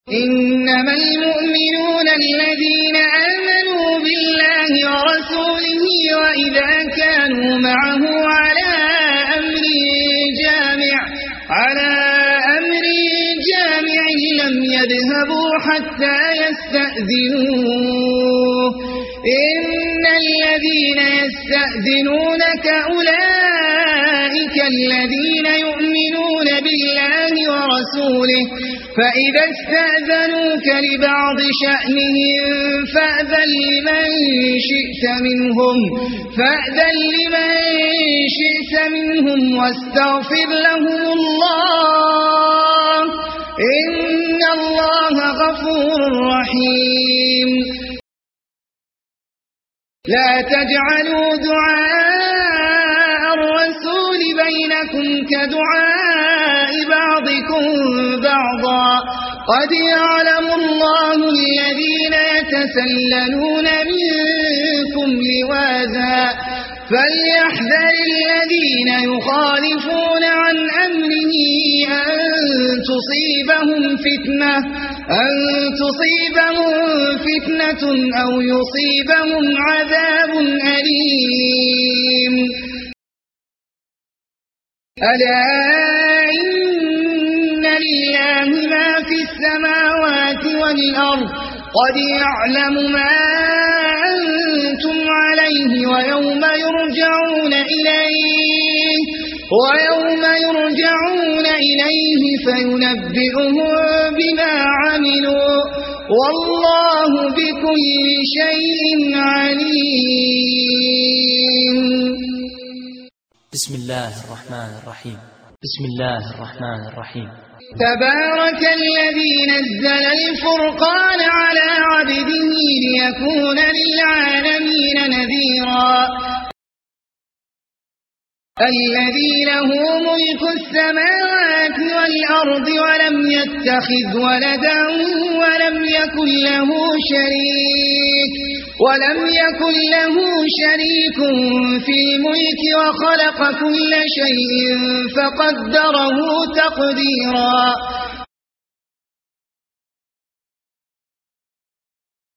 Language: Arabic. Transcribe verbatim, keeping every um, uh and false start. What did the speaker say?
إنما المؤمنون الذين آمنوا بالله ورسوله وإذا كانوا معه على أمر جامع على أمر جامع لم يذهبوا حتى يستأذنوه إن الذين يستأذنونك أولئك الذين يؤمنون بالله ورسوله فإذا استأذنوك لبعض شأنهم فأذن لمن شئت منهم فأذن لمن شئت منهم واستغفر لهم الله إن الله غفور رحيم لا تجعلوا دعاء الرسول بينكم كدعاء بعضكم بعضا قد يعلم الله الذين يتسللون منكم لواذا فليحذر الذين يخالفون عن أمره أن تصيبهم فتنة أن تصيبهم فتنة أو يصيبهم عذاب أليم ألا إن لله ما في السماوات والأرض قد يعلم ما أنتم عليه ويوم يرجعون إليه ويوم يرجعون إليه فينبئهم بما عملوا والله بكل شيء عليم. بسم الله الرحمن الرحيم. بسم الله الرحمن الرحيم. تبارك الذي نزل الفرقان على عبده ليكون للعالمين نذيرا الذي له ملك السماوات والأرض ولم يتخذ ولدا ولم يكن له شريك ولم يكن له شريك في الملك وخلق كل شيء فقدره تقديرا